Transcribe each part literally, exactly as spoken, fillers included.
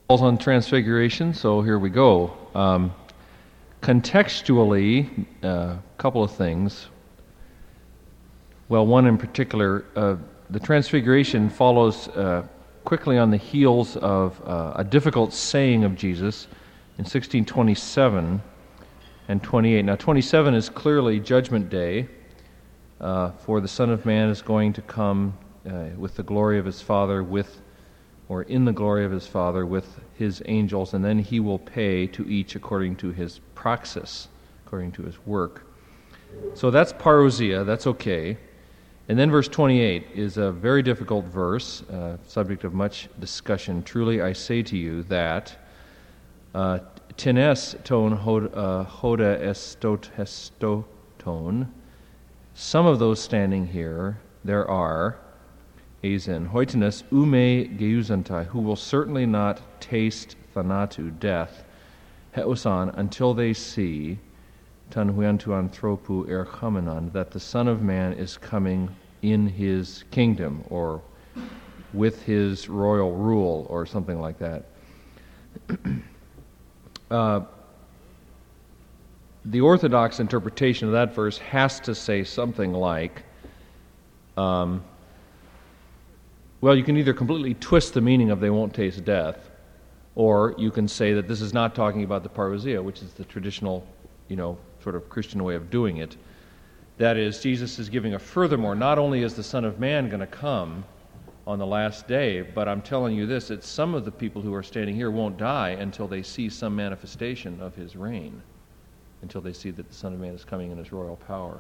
Paul's on Transfiguration, so here we go. Um, contextually, a uh, couple of things. Well, one in particular, uh, the Transfiguration follows uh, quickly on the heels of uh, a difficult saying of Jesus in sixteen twenty-seven and twenty-eight. Now, twenty-seven is clearly Judgment Day, uh, for the Son of Man is going to come uh, with the glory of his Father, with or in the glory of his Father with his angels, and then he will pay to each according to his praxis, according to his work. So that's parousia, that's okay. And then verse twenty-eight is a very difficult verse, uh, subject of much discussion. Truly I say to you that uh, tenes ton hoda estot hestoton, some of those standing here, there are Azen, hoitenes ume geuzantai, who will certainly not taste thanatu, death, heosan, until they see tan huantu anthropu erchamenon, that the Son of Man is coming in his kingdom, or with his royal rule, or something like that. uh, the Orthodox interpretation of that verse has to say something like, um, well, you can either completely twist the meaning of they won't taste death, or you can say that this is not talking about the parousia, which is the traditional, you know, sort of Christian way of doing it. That is, Jesus is giving a furthermore, not only is the Son of Man going to come on the last day, but I'm telling you this, that some of the people who are standing here won't die until they see some manifestation of his reign, until they see that the Son of Man is coming in his royal power.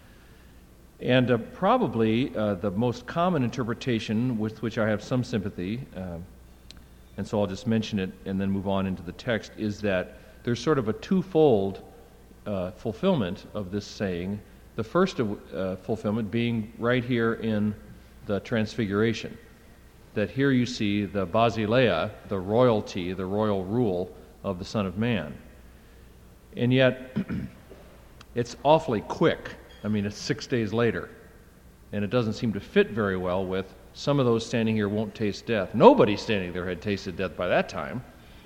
And uh, probably uh, the most common interpretation with which I have some sympathy, uh, and so I'll just mention it and then move on into the text, is that there's sort of a twofold uh, fulfillment of this saying. The first uh, fulfillment being right here in the Transfiguration, that here you see the basileia, the royalty, the royal rule of the Son of Man. And yet, it's awfully quick. I mean, it's six days later, and it doesn't seem to fit very well with some of those standing here won't taste death. Nobody standing there had tasted death by that time.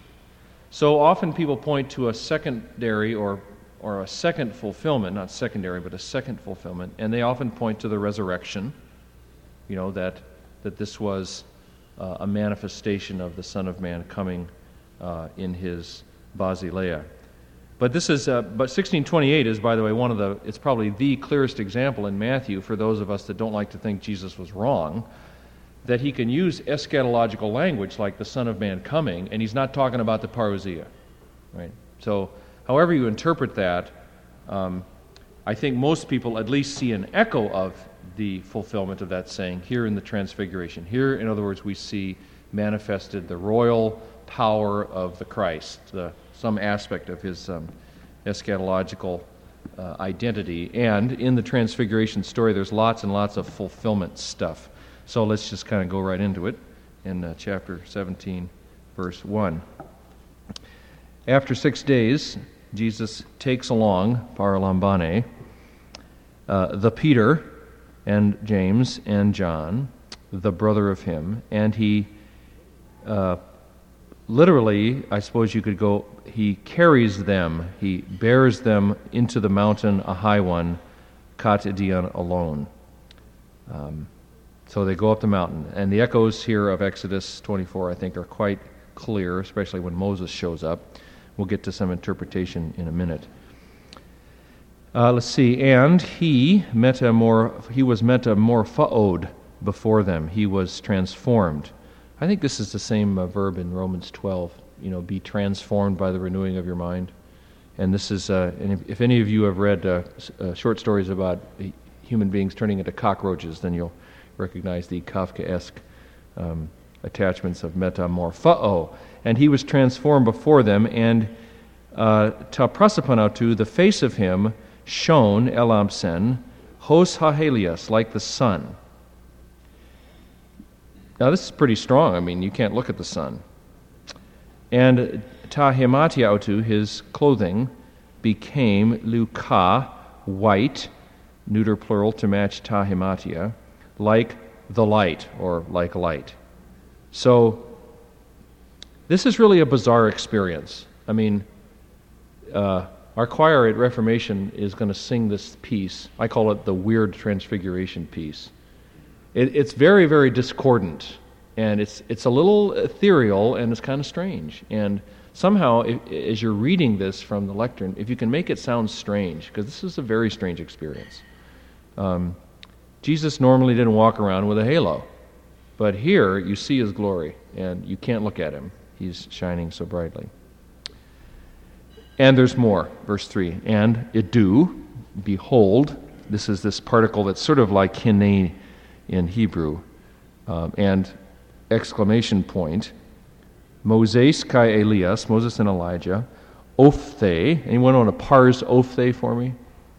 So often people point to a secondary or or a second fulfillment, not secondary, but a second fulfillment, and they often point to the resurrection, you know, that that this was uh, a manifestation of the Son of Man coming uh, in his basileia. But this is, uh, but sixteen twenty-eight is, by the way, one of the, it's probably the clearest example in Matthew for those of us that don't like to think Jesus was wrong, that he can use eschatological language like the Son of Man coming, and he's not talking about the parousia, right? So, however you interpret that, um, I think most people at least see an echo of the fulfillment of that saying here in the Transfiguration. Here, in other words, we see manifested the royal power of the Christ, the some aspect of his um, eschatological uh, identity. And in the Transfiguration story, there's lots and lots of fulfillment stuff. So let's just kind of go right into it in uh, chapter seventeen, verse one. After six days, Jesus takes along, paralambane, uh, the Peter and James and John, the brother of him, and he uh, literally, I suppose you could go, he carries them, he bears them into the mountain, a high one, Kat Idian alone. Um, so they go up the mountain. And the echoes here of Exodus twenty-four, I think, are quite clear, especially when Moses shows up. We'll get to some interpretation in a minute. Uh, let's see. And he, metamor- he was metamorphoed before them. He was transformed. I think this is the same uh, verb in Romans twelve, you know, be transformed by the renewing of your mind. And this is, uh, and if, if any of you have read uh, uh, short stories about human beings turning into cockroaches, then you'll recognize the Kafkaesque um, attachments of metamorpho. And he was transformed before them, and uh, ta prasapanautu, the face of him shone, elamsen, hos hahelios, like the sun. Now this is pretty strong. I mean, you can't look at the sun. And ta hematiautu, his clothing, became luka, white, neuter plural to match ta hematia, like the light, or like light. So this is really a bizarre experience. I mean, uh, our choir at Reformation is going to sing this piece. I call it the Weird Transfiguration piece. It, it's very, very discordant, and it's it's a little ethereal, and it's kind of strange. And somehow, if, as you're reading this from the lectern, if you can make it sound strange, because this is a very strange experience. Um, Jesus normally didn't walk around with a halo, but here you see his glory, and you can't look at him. He's shining so brightly. And there's more, verse three. And idu, behold, this is this particle that's sort of like hine in Hebrew, um, and exclamation point, Moses kai Elias, Moses and Elijah, ophthe. Anyone want to parse ophthe for me?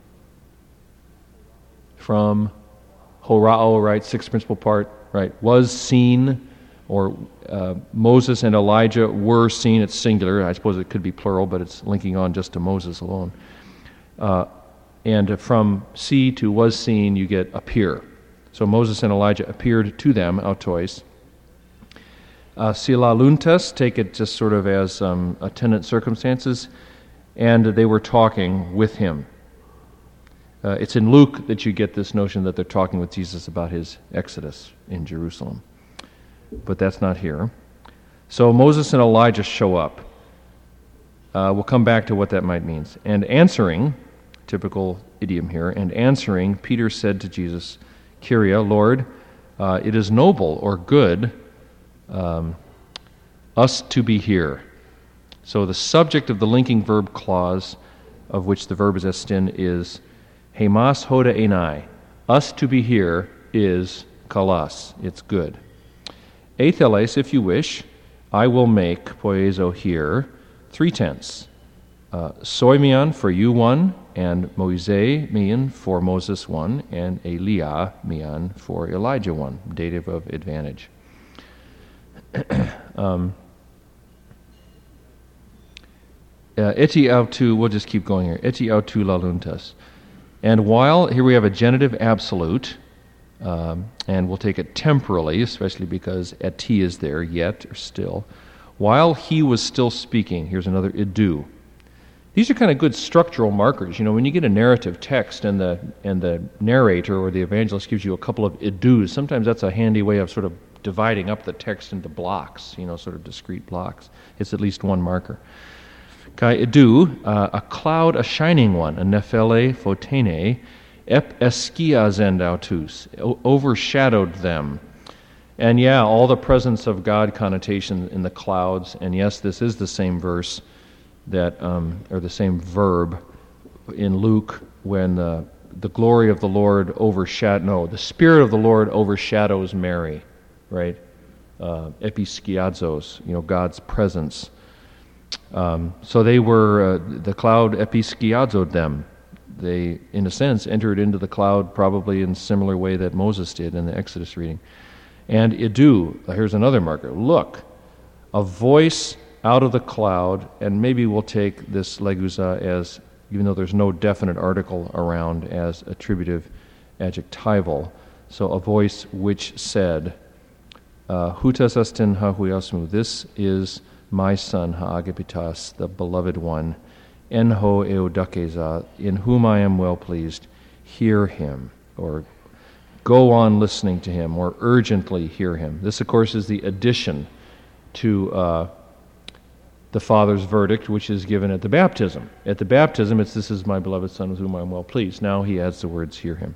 From horao, right, sixth principal part, right, was seen, or uh, Moses and Elijah were seen. It's singular. I suppose it could be plural, but it's linking on just to Moses alone. Uh, and from see to was seen, you get appear. So Moses and Elijah appeared to them, autois. Uh, Sila luntas, take it just sort of as um, attendant circumstances, and they were talking with him. Uh, it's in Luke that you get this notion that they're talking with Jesus about his exodus in Jerusalem. But that's not here. So Moses and Elijah show up. Uh, we'll come back to what that might mean. And answering, typical idiom here, and answering, Peter said to Jesus, Kyria, Lord, uh, it is noble or good um, us to be here. So the subject of the linking verb clause, of which the verb is estin, is hemas hoda enai. Us to be here is kalas. It's good. Etheles, if you wish, I will make poiezo here three tenths. Uh, soimion for you one, and Moise mian for Moses one, and Elia mian for Elijah one. Dative of advantage. um, uh, eti autu, we'll just keep going here. Eti autu laluntas. And while, here we have a genitive absolute, um, and we'll take it temporally, especially because eti is there, yet, or still. While he was still speaking, here's another idu. These are kind of good structural markers. You know, when you get a narrative text and the and the narrator or the evangelist gives you a couple of idus, sometimes that's a handy way of sort of dividing up the text into blocks, you know, sort of discrete blocks. It's at least one marker. Kai idu, uh, a cloud, a shining one, a nephele photene, ep eskia zendautus, overshadowed them. And yeah, all the presence of God connotation in the clouds, and yes, this is the same verse that, um, or the same verb in Luke when the, the glory of the Lord overshadows, no, the Spirit of the Lord overshadows Mary, right? Uh, episkiadzos, you know, God's presence. Um, so they were, uh, the cloud episkiadzoed them. They, in a sense, entered into the cloud probably in a similar way that Moses did in the Exodus reading. And idu, here's another marker. Look, a voice out of the cloud, and maybe we'll take this leguza as, even though there's no definite article around, as attributive adjectival. So a voice which said, Hutas astin hahuyasmu, this is my son ha'agapitas, the beloved one, enho eudakeza, in whom I am well pleased, hear him, or go on listening to him, or urgently hear him. This, of course, is the addition to uh, the Father's verdict, which is given at the baptism. At the baptism, it's, this is my beloved Son with whom I am well pleased. Now he adds the words, hear him.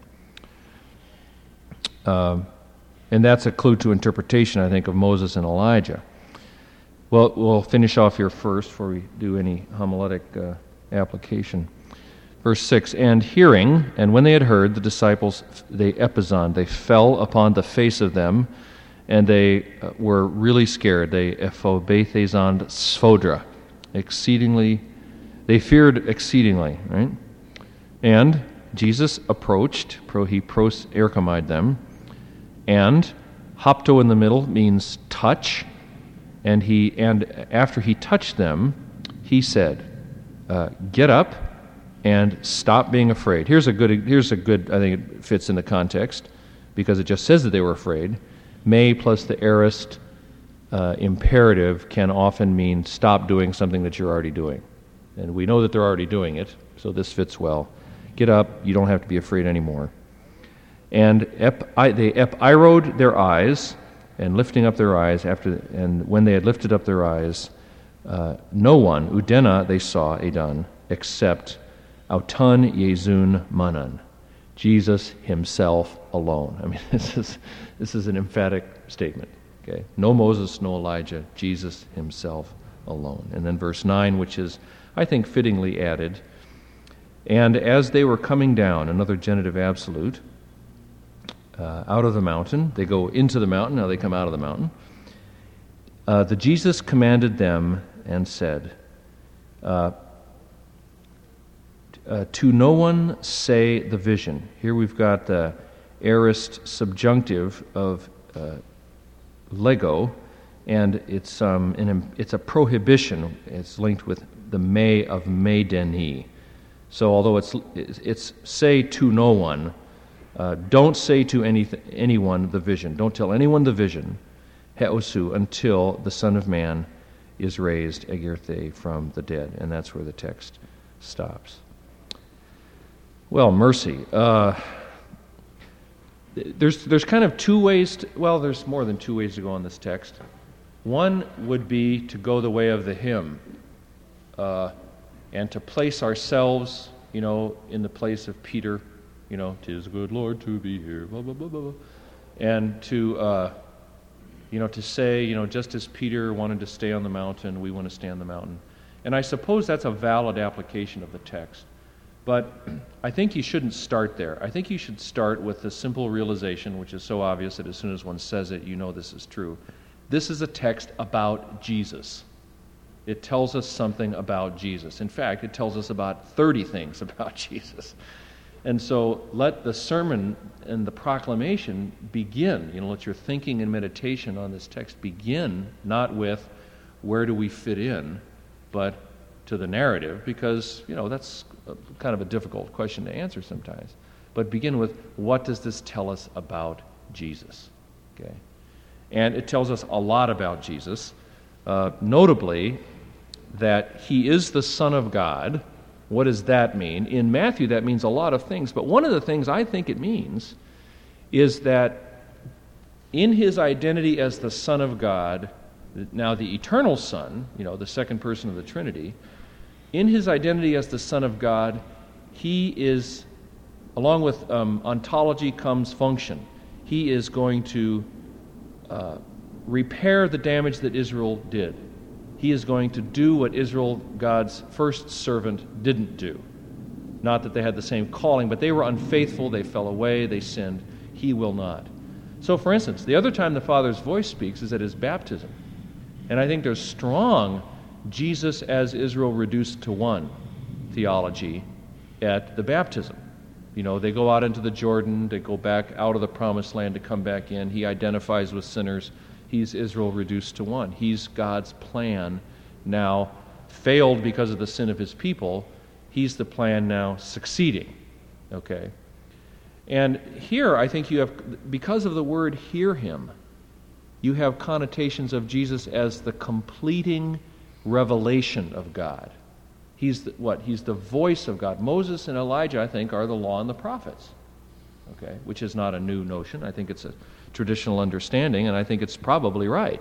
Um, and that's a clue to interpretation, I think, of Moses and Elijah. Well, we'll finish off here first before we do any homiletic uh, application. Verse six, and hearing, and when they had heard, the disciples, they epizon, they fell upon the face of them, and they uh, were really scared. They ephobethezon sphodra, exceedingly, they feared exceedingly, right? And Jesus approached, pro, he pros erchomide them, and hopto in the middle means touch, and he and after he touched them, he said, uh, get up and stop being afraid. Here's a good, here's a good, I think it fits in the context, because it just says that they were afraid. Me plus the aorist uh, imperative can often mean stop doing something that you're already doing. And we know that they're already doing it, so this fits well. Get up, you don't have to be afraid anymore. And ep, I, they epiroed their eyes, and lifting up their eyes, after, and when they had lifted up their eyes, uh, no one, Udena they saw Adon, except Autun Yezun Manan, Jesus himself alone. I mean, this is this is an emphatic statement. Okay, no Moses, no Elijah, Jesus himself alone. And then verse nine, which is, I think, fittingly added. And as they were coming down, another genitive absolute, uh, out of the mountain, they go into the mountain, now they come out of the mountain. Uh, the Jesus commanded them and said, uh, uh, to no one say the vision. Here we've got the aorist subjunctive of uh, lego, and it's um, an, it's a prohibition. It's linked with the may of Meideni. So although it's it's say to no one, uh, don't say to any anyone the vision. Don't tell anyone the vision, heosu, until the Son of Man is raised, egirthe, from the dead. And that's where the text stops. Well, mercy. Uh, there's there's kind of two ways. To, well, there's more than two ways to go on this text. One would be to go the way of the hymn. Uh, and to place ourselves, you know, in the place of Peter, you know, 'tis good, Lord, to be here, blah, blah, blah, blah, blah. And to, uh, you know, to say, you know, just as Peter wanted to stay on the mountain, we want to stay on the mountain. And I suppose that's a valid application of the text. But I think you shouldn't start there. I think you should start with the simple realization, which is so obvious that as soon as one says it, you know this is true. This is a text about Jesus. It tells us something about Jesus. In fact, it tells us about thirty things about Jesus. And so let the sermon and the proclamation begin. You know, let your thinking and meditation on this text begin not with where do we fit in, but to the narrative, because, you know, that's a, kind of a difficult question to answer sometimes. But begin with, what does this tell us about Jesus? Okay, and it tells us a lot about Jesus, uh, notably that he is the Son of God. What does that mean? In Matthew, that means a lot of things, but one of the things I think it means is that in his identity as the Son of God, now the eternal Son, you know, the second person of the Trinity, in his identity as the Son of God, he is, along with um, ontology comes function. He is going to uh, repair the damage that Israel did. He is going to do what Israel, God's first servant, didn't do. Not that they had the same calling, but they were unfaithful, they fell away, they sinned. He will not. So, for instance, the other time the Father's voice speaks is at his baptism. And I think there's strong Jesus as Israel reduced to one theology at the baptism. You know, they go out into the Jordan, they go back out of the promised land to come back in. He identifies with sinners. He's Israel reduced to one. He's God's plan now failed because of the sin of his people. He's the plan now succeeding. Okay? And here I think you have, because of the word hear him, you have connotations of Jesus as the completing revelation of God. He's the, what? He's the voice of God. Moses and Elijah, I think, are the law and the prophets. Okay? Which is not a new notion. I think it's a traditional understanding, and I think it's probably right,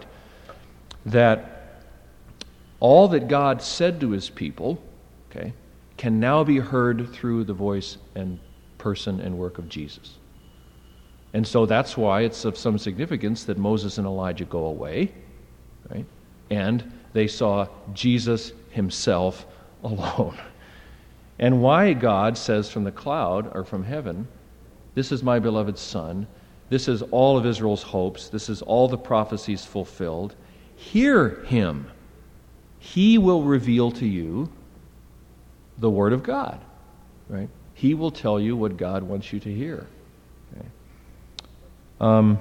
that all that God said to his people, okay, can now be heard through the voice and person and work of Jesus. And so that's why it's of some significance that Moses and Elijah go away, right? And they saw Jesus himself alone. And why God says from the cloud or from heaven, this is my beloved Son, this is all of Israel's hopes, this is all the prophecies fulfilled. Hear him. He will reveal to you the Word of God, right? He will tell you what God wants you to hear. Okay? Um,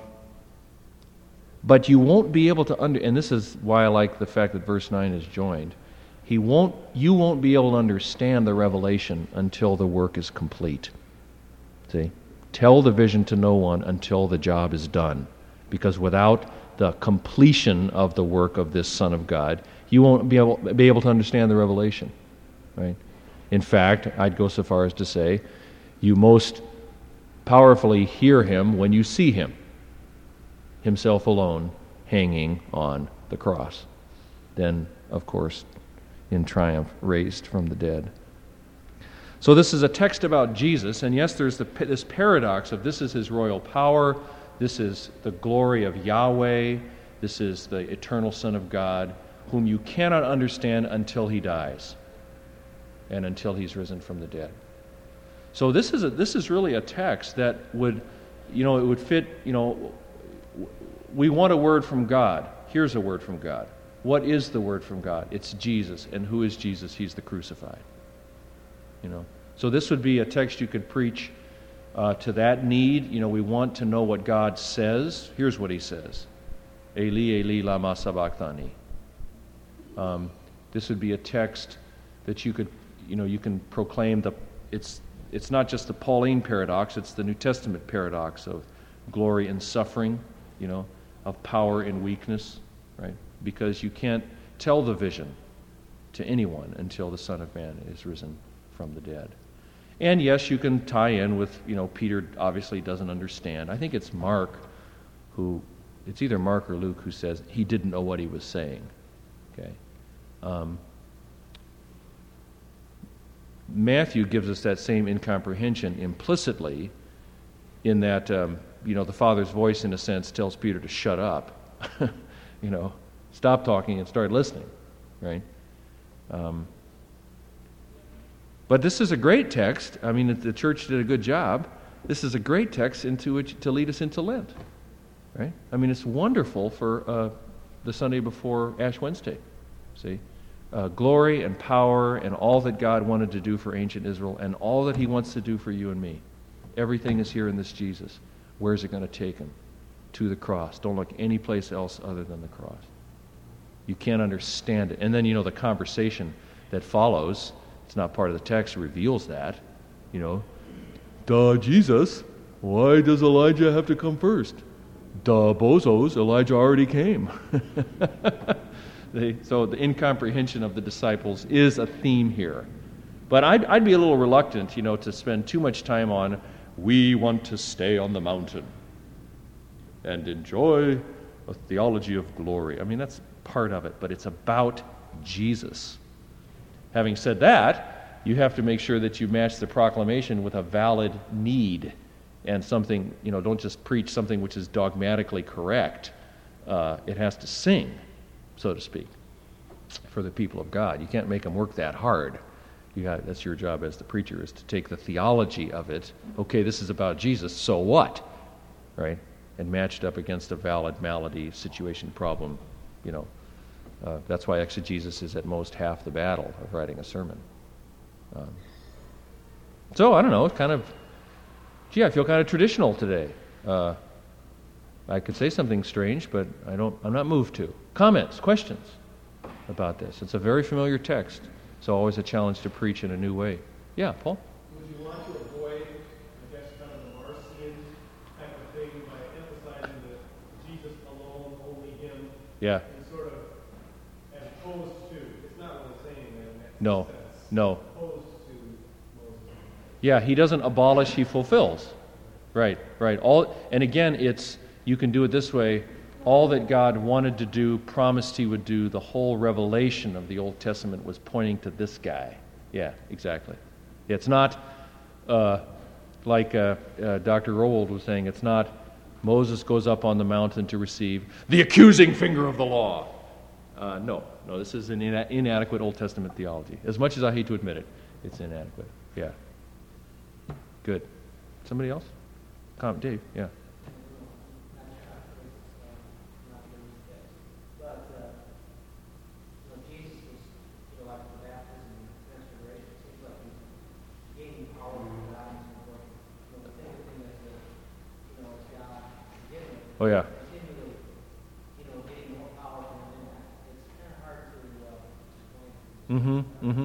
but you won't be able to under, and this is why I like the fact that verse nine is joined. He won't, you won't be able to understand the revelation until the work is complete. See? Tell the vision to no one until the job is done. Because without the completion of the work of this Son of God, you won't be able, be able to understand the revelation, right? In fact, I'd go so far as to say, you most powerfully hear him when you see him, himself alone, hanging on the cross. Then, of course, in triumph, raised from the dead. So this is a text about Jesus, and yes, there's the, this paradox of this is his royal power, this is the glory of Yahweh, this is the eternal Son of God, whom you cannot understand until he dies and until he's risen from the dead. So this is a, this is really a text that would, you know, it would fit, you know, we want a word from God. Here's a word from God. What is the word from God? It's Jesus. And who is Jesus? He's the crucified. You know, so this would be a text you could preach uh, to that need. You know, we want to know what God says. Here's what he says. Eli, Eli, lama sabachthani. Um, this would be a text that you could, you know, you can proclaim the, it's it's not just the Pauline paradox, it's the New Testament paradox of glory and suffering, you know, of power and weakness, right? Because you can't tell the vision to anyone until the Son of Man is risen from the dead. And yes, you can tie in with, you know, Peter obviously doesn't understand. I think it's Mark who, it's either Mark or Luke who says he didn't know what he was saying. Okay. Um, Matthew gives us that same incomprehension implicitly in that, um, you know, the Father's voice, in a sense, tells Peter to shut up. You know, stop talking and start listening, right? Um, but this is a great text. I mean, the church did a good job. This is a great text into which to lead us into Lent, right? I mean, it's wonderful for uh, the Sunday before Ash Wednesday. See? Uh, glory and power and all that God wanted to do for ancient Israel and all that he wants to do for you and me. Everything is here in this Jesus. Where is it going to take him? To the cross. Don't look any place else other than the cross. You can't understand it. And then, you know, the conversation that follows, it's not part of the text, reveals that. You know, duh, Jesus, why does Elijah have to come first? Duh, bozos, Elijah already came. They, so the incomprehension of the disciples is a theme here. But I'd, I'd be a little reluctant, you know, to spend too much time on, we want to stay on the mountain and enjoy a theology of glory. I mean, that's part of it, but it's about Jesus. Having said that, you have to make sure that you match the proclamation with a valid need and something, you know, don't just preach something which is dogmatically correct. Uh, it has to sing, so to speak, for the people of God. You can't make them work that hard. You got, that's your job as the preacher, is to take the theology of it. Okay, this is about Jesus, so what? Right? And match it up against a valid malady, situation, problem. You know, uh, that's why exegesis is at most half the battle of writing a sermon. Um, so, I don't know, kind of, gee, I feel kind of traditional today. Uh, I could say something strange, but I don't, I'm not moved to. Comments, questions about this? It's a very familiar text, so always a challenge to preach in a new way. Yeah, Paul? Would you want to avoid, I guess, kind of the Marcion type of thing by emphasizing that Jesus alone, only him? Yeah. And sort of, as opposed to, it's not really saying that in that No, sense. no. Opposed to Moses. Yeah, he doesn't abolish, he fulfills. Right, right. All, and again, it's, you can do it this way. All that God wanted to do, promised he would do, the whole revelation of the Old Testament was pointing to this guy. Yeah, exactly. It's not, uh, like uh, uh, Doctor Rowold was saying, it's not Moses goes up on the mountain to receive the accusing finger of the law. Uh, no, no, this is an ina- inadequate Old Testament theology. As much as I hate to admit it, it's inadequate. Yeah. Good. Somebody else? Come, Dave, yeah. Oh, yeah. Mm-hmm, mm-hmm.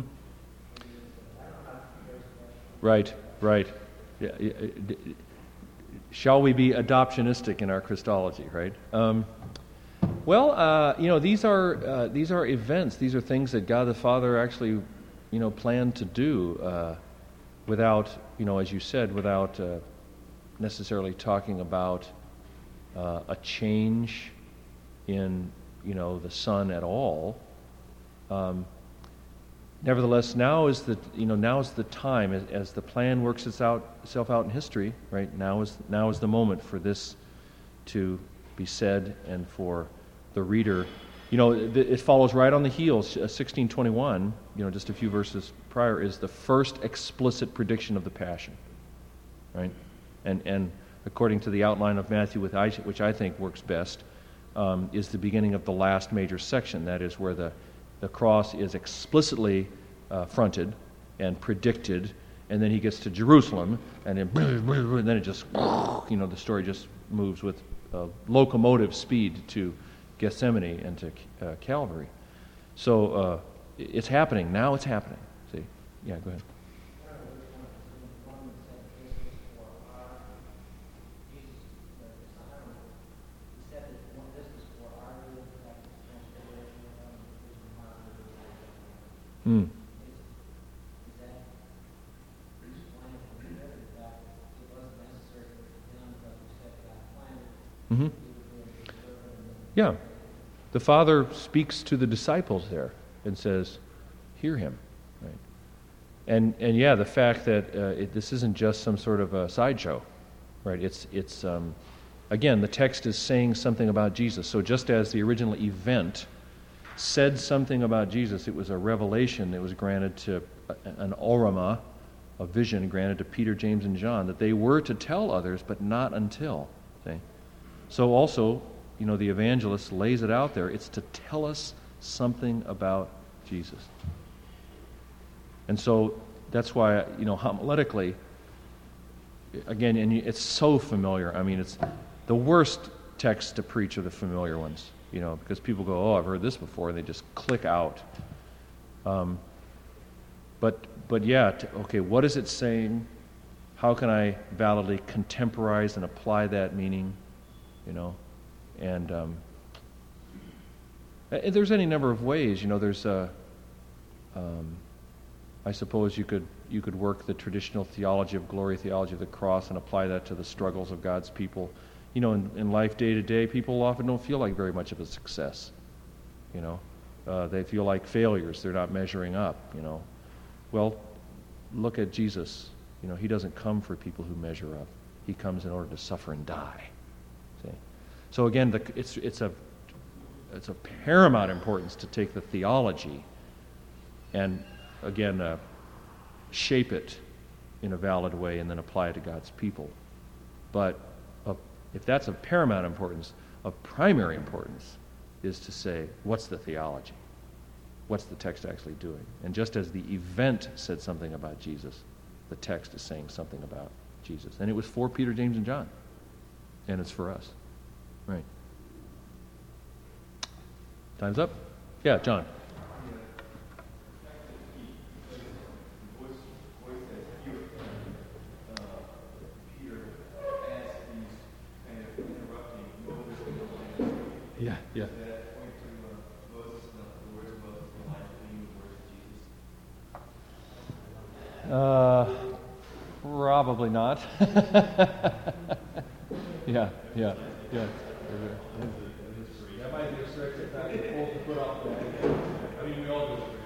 Right, right. Yeah, yeah, shall we be adoptionistic in our Christology, right? Um, Well, uh, you know, these are uh, these are events. These are things that God the Father actually, you know, planned to do uh, without, you know, as you said, without uh, necessarily talking about uh, a change in, you know, the Son at all. Um, nevertheless, now is the you know now is the time as, as the plan works its out, itself out in history. Right now is now is the moment for this to be said and for the reader, you know, it, it follows right on the heels. sixteen twenty-one, you know, just a few verses prior, is the first explicit prediction of the Passion, right? And and according to the outline of Matthew, with I, which I think works best, um, is the beginning of the last major section. That is where the the cross is explicitly uh, fronted and predicted, and then he gets to Jerusalem, and then and then it just, you know, the story just moves with uh, locomotive speed to Gethsemane and to uh, Calvary. So uh, it's happening. Now it's happening. See? Yeah, go ahead. Hmm. Mm-hmm. Yeah. The Father speaks to the disciples there and says, hear him. Right? And and yeah, the fact that uh, it, this isn't just some sort of a sideshow, right? It's, it's um, again, the text is saying something about Jesus. So just as the original event said something about Jesus, it was a revelation that was granted to an orama, a vision granted to Peter, James, and John, that they were to tell others, but not until. See? So also, you know, the evangelist lays it out there. It's to tell us something about Jesus. And so that's why, you know, homiletically, again, and it's so familiar. I mean, it's the worst texts to preach are the familiar ones, you know, because people go, oh, I've heard this before, and they just click out. Um, but, but yeah, t- okay, what is it saying? How can I validly contemporize and apply that meaning, you know? And um, there's any number of ways, you know. There's, a, um, I suppose you could you could work the traditional theology of glory, theology of the cross, and apply that to the struggles of God's people. You know, in, in life day to day, people often don't feel like very much of a success. You know, uh, they feel like failures. They're not measuring up. You know, well, look at Jesus. You know, he doesn't come for people who measure up. He comes in order to suffer and die. See. So again, the, it's it's a it's of paramount importance to take the theology and again uh, shape it in a valid way and then apply it to God's people. But of, if that's of paramount importance, of primary importance is to say, what's the theology? What's the text actually doing? And just as the event said something about Jesus, the text is saying something about Jesus. And it was for Peter, James, and John. And it's for us. Right. Time's up? Yeah, John. Yeah, yeah. Uh, probably not. yeah, yeah, yeah. That might be a stretch back and forth to put off that. I mean, we all do it.